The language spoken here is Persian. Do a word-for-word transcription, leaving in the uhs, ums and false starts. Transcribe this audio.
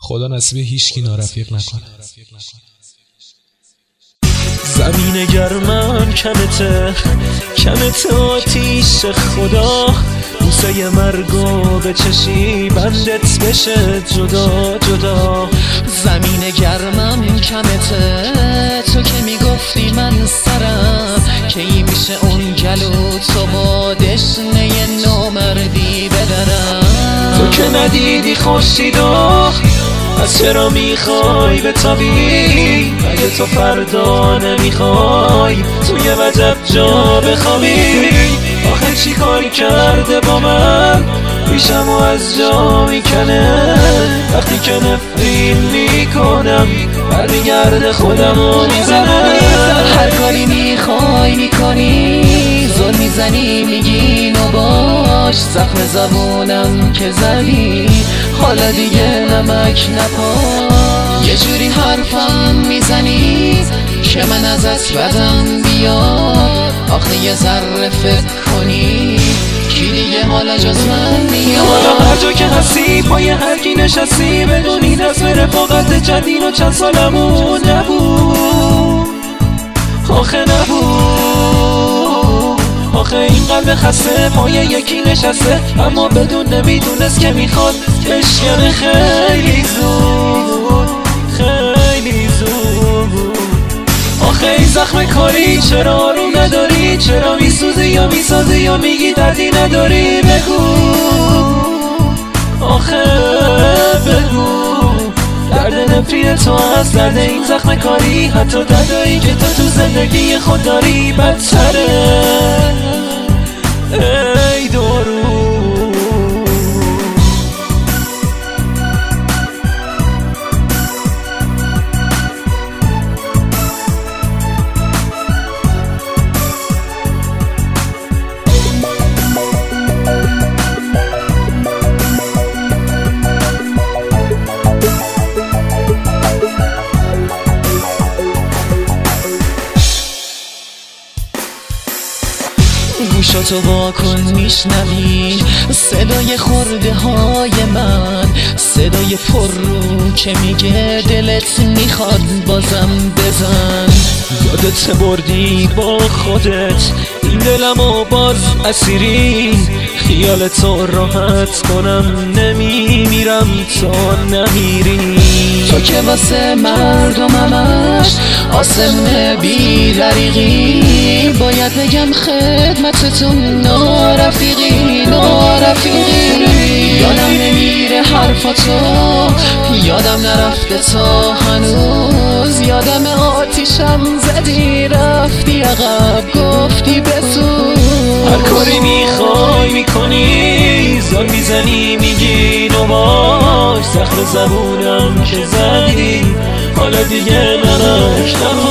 خدا نصیب هیچکی نارفیق نکنه. زمین گرمم کمته کمته آتیش خدا، بوسه مرگو به چشی بندت بشه جدا جدا. زمین گرمم کمته تو که میگفتی من سرم، که این میشه اون گلو تو با دشنه نامردی بدرم. تو که ندیدی خورشیدو از چرا میخوای بتابی؟ اگه تو فردا نمیخوای توی وجب جا بخوابی. آخه چی کار کرده با من پیشمو از جا میکنه؟ وقتی که نفرین میکنم برمیگرده خودمو میزنه. هر کاری میخوای میکنی، زل میزنی میگی نو باش. زخم زبونم که زدی حالا دیگه نمک نپاش. یه جوری حرفم میزنی که من ازت بدم بیاد. آخه یه ذره فکر کنی کی دیگه حالا جز من میاد؟ حالا هر جا که هستی پای هر کی نشستی، بدونی دست به رفاقت جدید و چند سالمون نبود. آخه نبود. آخه این قلب خسته پای یکی نشسته، اما بدون نمیدونست که میخواد بشکنه خیلی زود خیلی زود. آخه این زخم کاری چرا آروم نداری؟ چرا میسوزی یا میسازی یا میگی دردی نداری؟ بگو آخه بگو. درد نفرین تو از درد این زخم کاری، حتی دردایی که تو تو زندگی خود داری بدتره. ای دارو گوشاتو واکن میشنوی صدای خورده های من، صدای پر رو که میگه دلت میخواد بازم بزن. یادت بردی با خودت این دلمو باز اسیری، خیال تو راحت کنم نمیمیرم تا نمیری. تو که واسه مردممش آسمه بی دریغی، باید بگم خدمتتون نارفیقی نارفیقی. یادم نمیره حرفاتو، یادم نرفته تا هنوز. یادم آتیشم زدی رفتی عقب گفتی بسوز. هر کاری میخوای میکنی، زل میزنی میگی نو باش. زخم زبونم که زدی حالا دیگه نمک نپاش.